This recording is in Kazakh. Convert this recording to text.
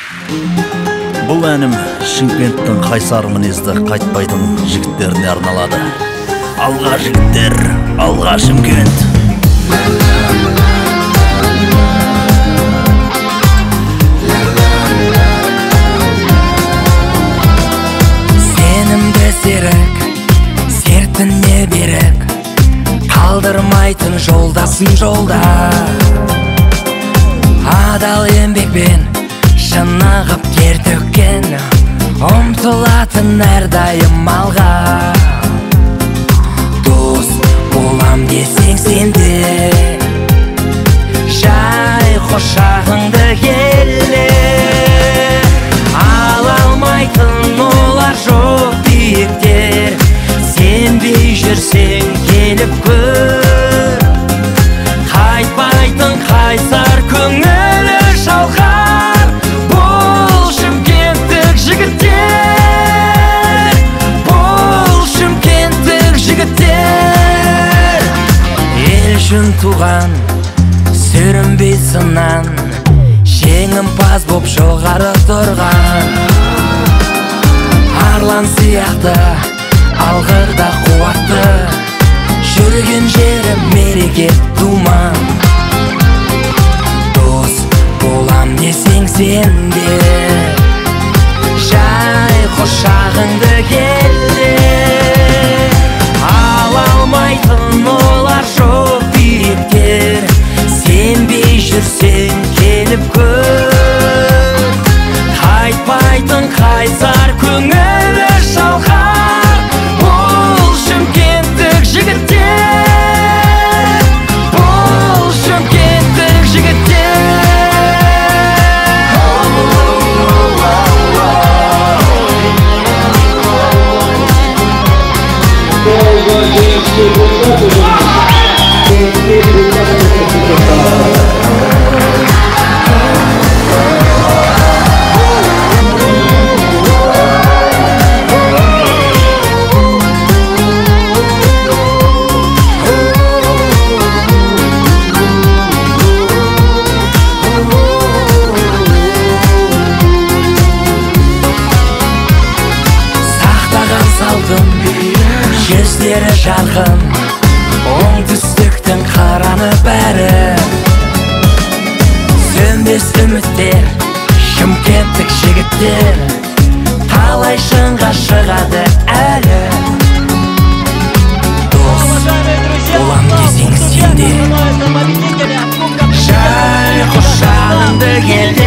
Бұл әнім Шымкенттің қайсар мінезді қайтпайтын жігіттеріне арналады. Алға жігіттер, алға Шымкент. Сенімді серік, сертіне берік, қалдырмайтын жолдасын жолда. Адал еңбекпен шынығып тер төккен, ұмтылатын әрдайым алға. Дос болам десең сенде, жай құшағыңды келе. Ала алмайтын олар жоқ биіктер, сенбей жүрсең келіп көр. Қайтпайтын қайсар көңілі шалқар, бұл шымкенттік жігіттер, бұл шымкенттік жігіттер. Ел үшін туған, сүрінбей сыннан, жеңімпаз боп жоғары тұрған. Арлан сияқты алғырда қуатты, жүрген жері мереке думан. Дос болам десең сенде, жай құшағыңды келе. Ала алмайтын олар жоқ биіктер, сенбей жүрсең келіп көр. Қайтпайтын қайсар көңілі шалқар, бұл шымкенттік жігіттер, бұл шымкенттік жігіттер. Жүздері жарқын, оңтүстіктің қараны бәрі. Сөнбес үміттер, шымкенттік жігіттер, талай шыңға шығады әлі. Дос болам десең сенде, жай құшағыңды келе.